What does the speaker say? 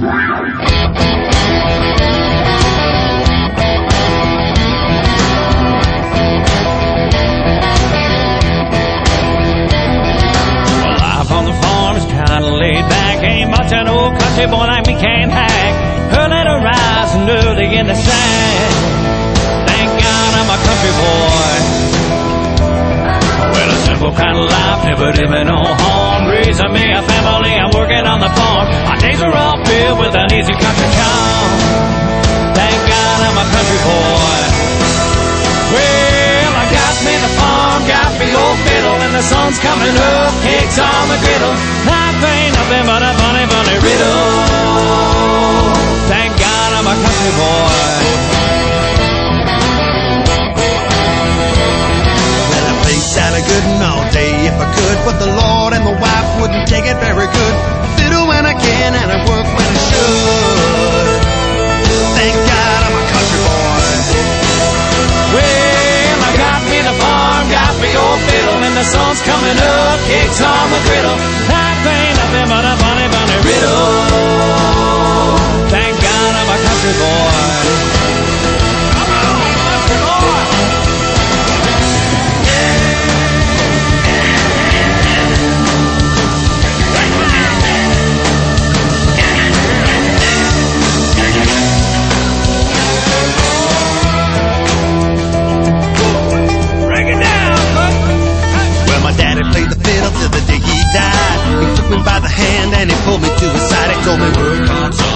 Life on the farm's kinda laid back. Ain't much an old country boy like me can't hack. Early to rise and early in the sand. Thank God I'm a country boy. Well, a simple kind of life, never living on home. Raising me a family, I'm working on the farm. My days are all filled with an easy country charm. Thank God I'm a country boy. Well, I got me the farm, got me old fiddle, and the sun's coming up, cakes on the griddle. Life ain't nothing but a funny, funny riddle. Thank God I'm a country boy. Well, I played Sally Gooden all day if I could, but the Lord and the wife wouldn't take it very good. Fiddle when I can and I work when I should. Thank God I'm a country boy. Well, I got me the farm, got me old fiddle, and the sun's coming up, cakes on the griddle. Life ain't nothing but a funny, funny riddle. Thank God I'm a country boy. Come on, country boy. Break it down, bud. Well, my daddy played the fiddle till the day he died. He took me by the hand and he pulled me to his side. He told me, work on, son.